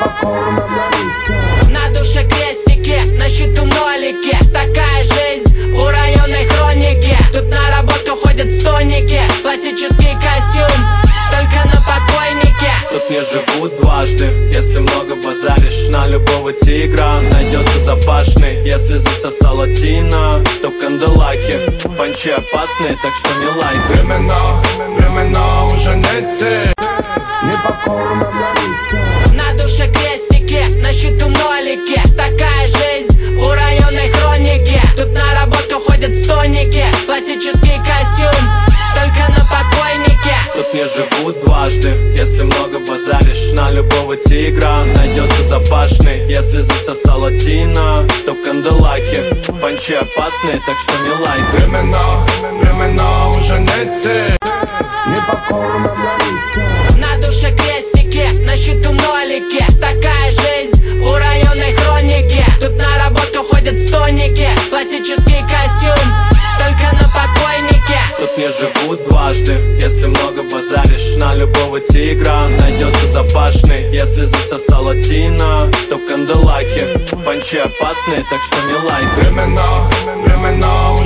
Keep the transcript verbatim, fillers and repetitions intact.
На душе крестики, на счету нолики. Такая жизнь у районной хроники. Тут на работу ходят стоники. Классический костюм, только на покойнике. Тут не живут дважды. Если много базаришь на любого тигра, найдется запашный. Если засосала Тина, то канделаки. Панчи опасные, так что не лайк. Времена, времена уже не те. На душе крестики, на счету нолики. Такая жизнь у районной хроники. Тут на работу ходят стоники. Классический костюм, только на покойнике. Тут не живут дважды. Если много базаришь на любого тигра, найдется запашный. Если засосала Тина, то канделаки. Панчи опасные, так что не лайк. Времена, времена уже не те. На душе крестики, на счету нолики. Такая жизнь у районной хроники. Тут на работу ходят стоники. Классический костюм, только на покойнике. Тут не живут дважды. Если много базаришь на любого тигра, найдется запашный. Если засосала Тина, то канделаки. Панчи опасные, так что не лайк. Времена, времена